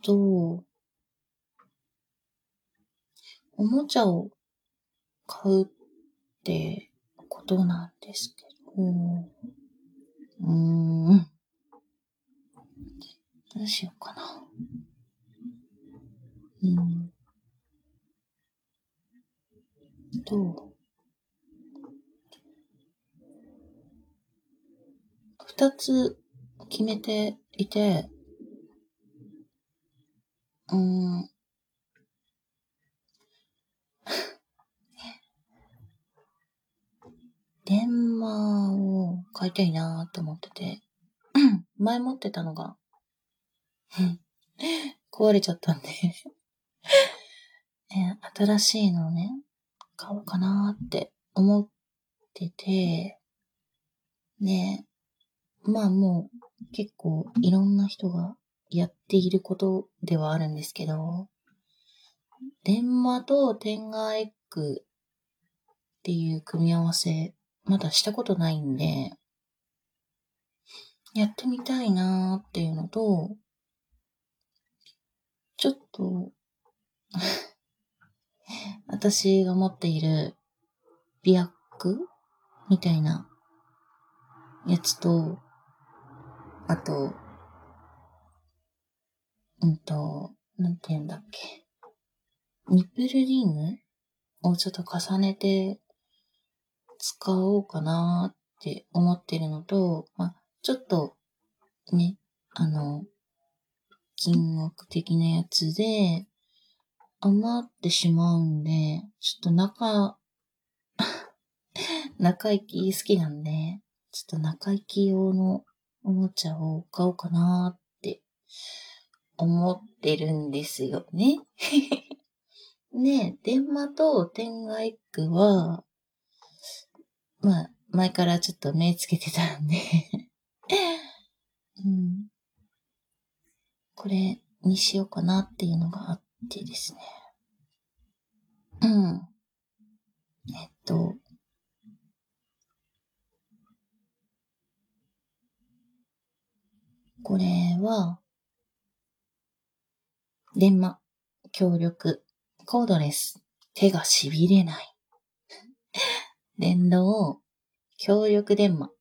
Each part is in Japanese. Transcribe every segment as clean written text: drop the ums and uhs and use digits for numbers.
と、おもちゃを買うってことなんですけど、どうしようかな。二つ決めていて、電話を買いたいなと思ってて、前持ってたのが、壊れちゃったんで新しいのをね、買おうかなって思ってて、ね、まあもう結構いろんな人がやっていることではあるんですけど、電話と天下エッグっていう組み合わせ、まだしたことないんで、やってみたいなーっていうのと、ちょっと、私が持っているビアッグみたいなやつと、あと、なんて言うんだっけ。ニップルリングをちょっと重ねて使おうかなって思ってるのと、ちょっとね、金額的なやつで余ってしまうんで、ちょっと中行き好きなんで、ちょっと中行き用のおもちゃを買おうかなって思ってるんですよね。で、電話と天下エッグは、前からちょっと目つけてたんでこれにしようかなっていうのがあってですね。これは、電話、強力、コードレス、手が痺れない。電動、強力電話、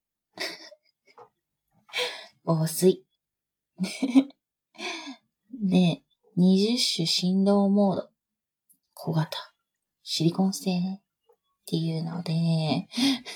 防水。で、20種振動モード、小型、シリコン製っていうので、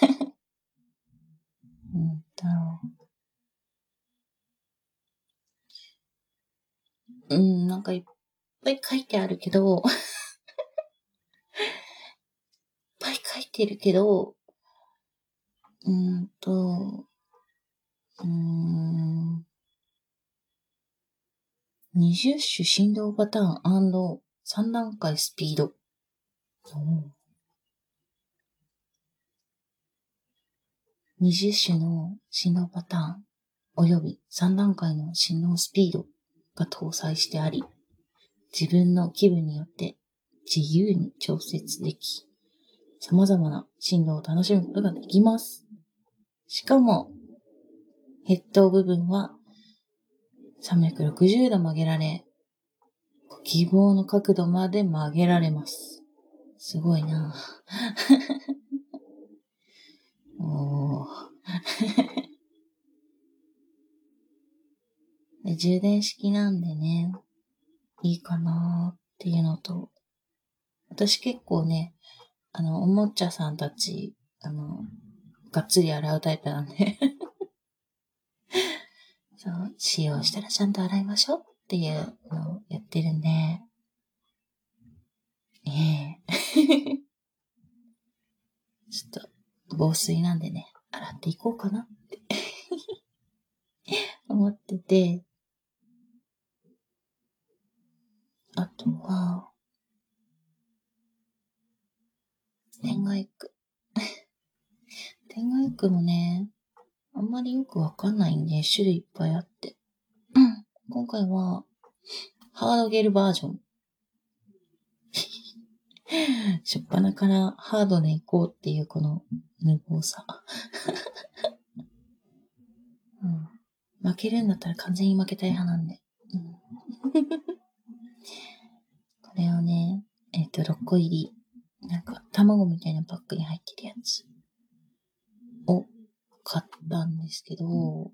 なんかいっぱい書いてあるけど、20種振動パターン &3 段階スピード。20種の振動パターンおよび3段階の振動スピードが搭載してあり、自分の気分によって自由に調節でき、様々な振動を楽しむことができます。しかも、ヘッド部分は360度曲げられ、ご希望の角度まで曲げられます。すごいなで充電式なんでね、いいかなっていうのと、私結構ね、おもちゃさんたち、がっつり洗うタイプなんでそう、使用したらちゃんと洗いましょうっていうのをやってるんで、ちょっと防水なんでね、洗っていこうかなって思ってて、あとは、天下エッグ。天下エッグもね、あんまりよくわかんないんで、種類いっぱいあって。今回は、ハードゲルバージョン。しょっぱなからハードで行こうっていうこの無謀さ。負けるんだったら完全に負けたい派なんで。 れをね、6個入り、なんか卵みたいなパックに入ってるやつを買ったんですけど、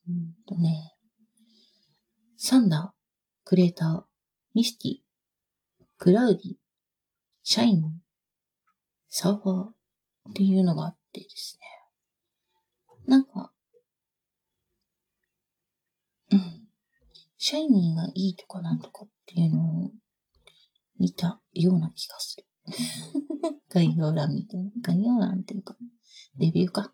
サンダー、クレーター、ミスティ、クラウディ、シャイン、サーファーっていうのがあってですね。なんか、シャイニーがいいとかなんとかっていうのを見たような気がする。概要欄みたいな。概要欄っていうか、レビューか。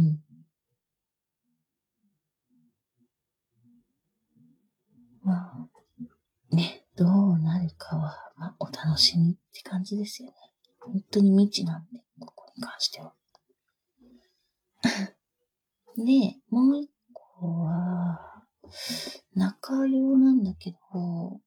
まあ、ね、どうなるかは、まあ、お楽しみって感じですよね。本当に未知なんで、ここに関しては。で、もう一個は、中用なんだけど、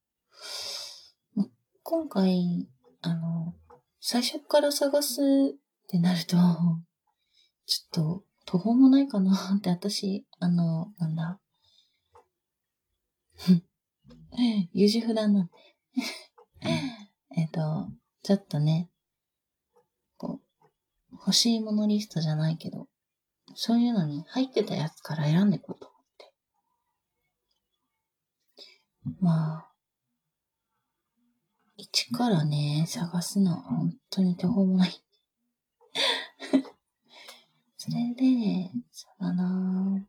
今回、最初から探すってなると、ちょっと途方もないかなって私、なんだ、優柔不断なんで。ちょっとね、こう、欲しいものリストじゃないけど、そういうのに入ってたやつから選んでいこうと思って。まあ、一からね、探すのは本当に途方もない。それで、そうだな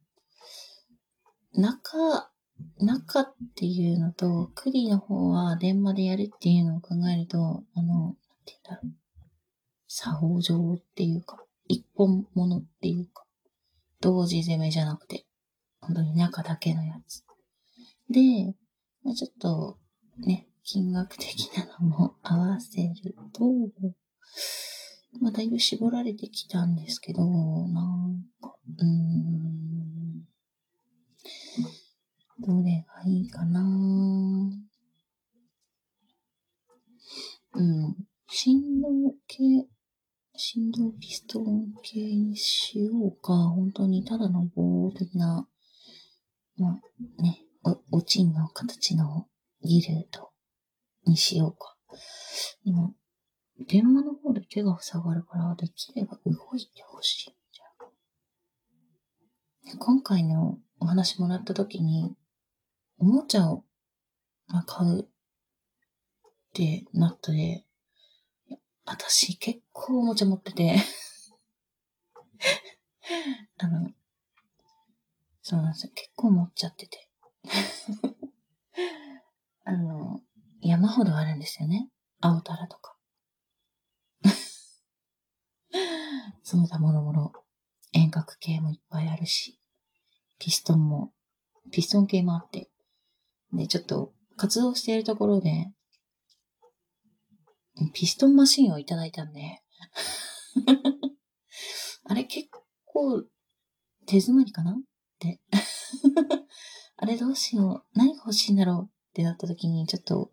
中っていうのと、栗の方は電話でやるっていうのを考えると、なんて言うんだろう。作法上っていうか、一本物っていうか、同時攻めじゃなくて、本当に中だけのやつ。で、ちょっと、ね、金額的なのも合わせると、だいぶ絞られてきたんですけど、なんか、どれがいいかな振動系、振動ピストン系にしようか、本当にただの棒的な、まあね、おちんの形のギルドにしようか。今、電話の方で手が塞がるから、できれば動いてほしい。今回のお話もらった時に、おもちゃを買うってなったで、私結構おもちゃ持っててそうなんですよ。結構持っちゃってて。山ほどあるんですよね。青タラとか。その他もろもろ。遠隔系もいっぱいあるし、ピストン系もあって。で、ちょっと活動しているところで、ピストンマシンをいただいたんで、あれ結構手詰まりかなって。あれどうしよう。何が欲しいんだろうってなった時に、ちょっと、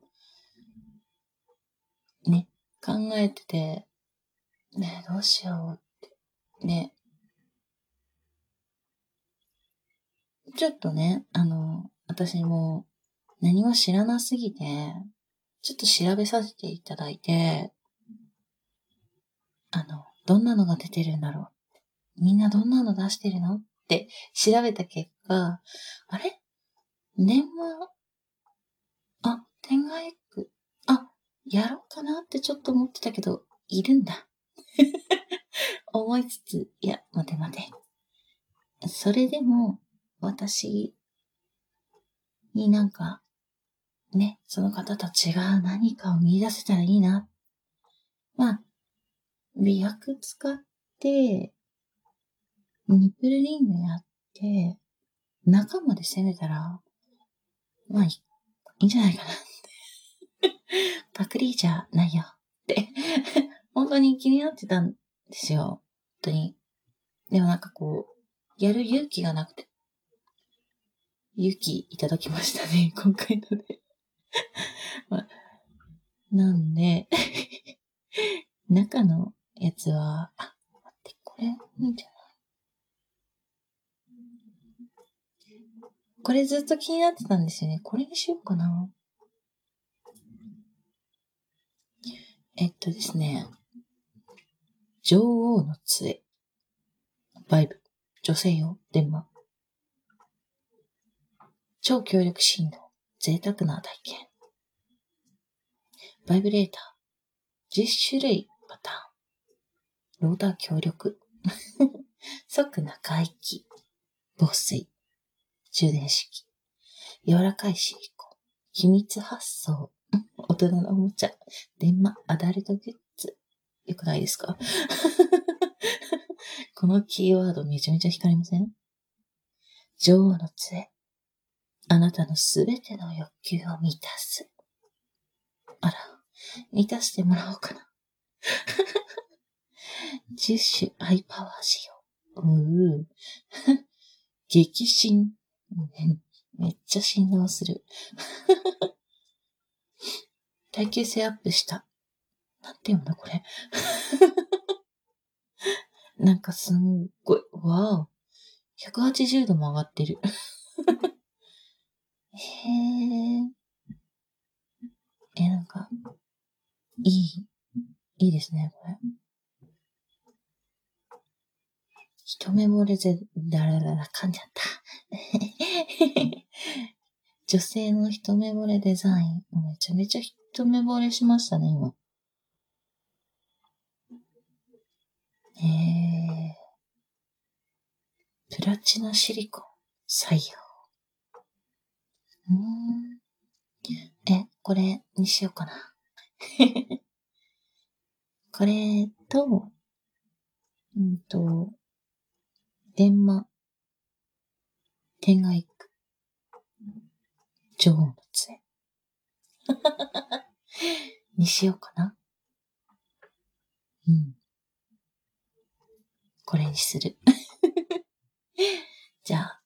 ね、考えてて、ね、どうしようって。ね、ちょっとね、私も何も知らなすぎて、ちょっと調べさせていただいて、どんなのが出てるんだろう。みんなどんなの出してるのって調べた結果、あれ電話、天外エッグ、やろうかなってちょっと思ってたけど、いるんだ。思いつつ、いや、待て待て。それでも、私になんか、ね、その方と違う何かを見出せたらいいな。まあ、美薬使って、ニップルリングやって、中まで攻めたら、まあいいんじゃないかな。パクリじゃないよ。って本当に気になってたんですよ。本当に。でもなんかこう、やる勇気がなくて、勇気いただきましたね、今回ので。まあ、なんで、中のやつは、待って、これいいんじゃないこれずっと気になってたんですよね。これにしようかな。 ですね、女王の杖。バイブ。女性用。デンマ。超強力振動。贅沢な体験。バイブレーター。10種類パターン。ローター強力。即中息。防水。充電式。柔らかいシリコン。秘密発送。大人のおもちゃ。電話。アダルトグッズ。よくないですか？このキーワードめちゃめちゃ光りません？女王の杖。あなたのすべての欲求を満たす。あら、満たしてもらおうかな。10種アイパワー仕様。激震。めっちゃ振動する。耐久性アップした。なんて言うんだこれ。なんかすんごい、わー。180度も上がってる。へー。なんか、いいですね、これ。一目惚れ噛んじゃった。女性の一目惚れデザイン。めちゃめちゃ一目惚れしましたね、今。プラチナシリコン採用。これにしようかな。これと、電話、天外区、女王の杖にしようかな。これにする。じゃあ。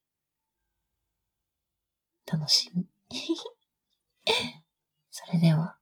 楽しみ。それでは。